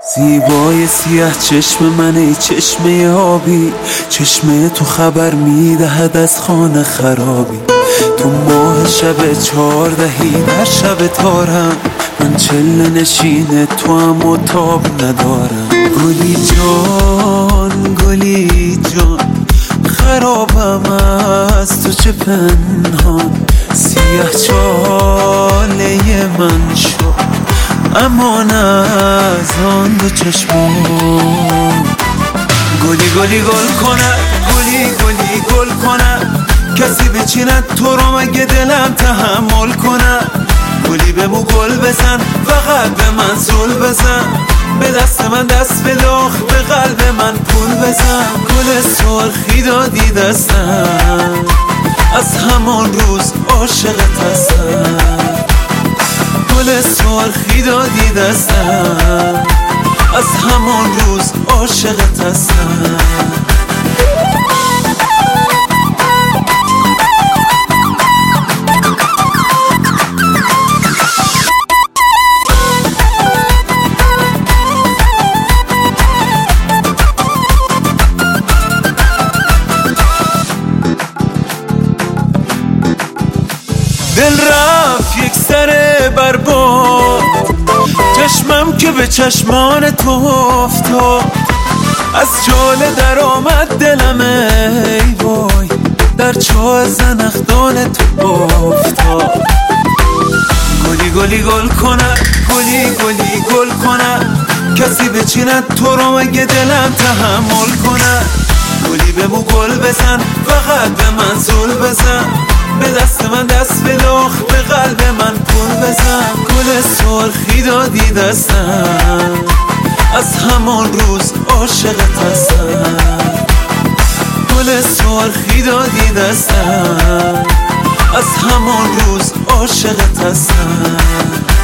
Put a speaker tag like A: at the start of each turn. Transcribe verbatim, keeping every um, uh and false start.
A: زیبای سیاه چشم من، ای چشمه آبی، چشمه تو خبر میدهد از خانه خرابی. تو ماه شب چهاردهی در شب تارم، من چله نشین تو هم و تاب ندارم. گلی جان گلی جان، خرابم از تو چه پنهان. سیاه چاله من شد امان از آن دو چشمان. گلی گلی گل کند، گلی گلی گل کند، کسی بچیند تو رو مگه دلم تحمل کند. گلی بمو گل بزن، فقط به من زل بزن، به دست من دست بداخ، به قلب من پول بزن. گل سرخی دادی دستم، از همان روز عاشقت هستم. گل سرخی دادی دستم، از همان روز عاشقت هستم. دل رفت یک سر برباد، چشمم که به چشمان تو افتاد. از جاله در آمد دلم ای وای، در چاه زنخدان تو افتاد. گلی گلی گل کند، گلی گلی گل کند، کسی بچیند تو رو مگه دلم تحمل کند. گلی بمو گل بزن، فقط به من زل بزن، به دست من دست بداخ، به قلب من پول بزن. گل سرخی دادی دستم، از همان روز عاشقت هستم. گل سرخی دادی دستم، از همان روز عاشقت هستم.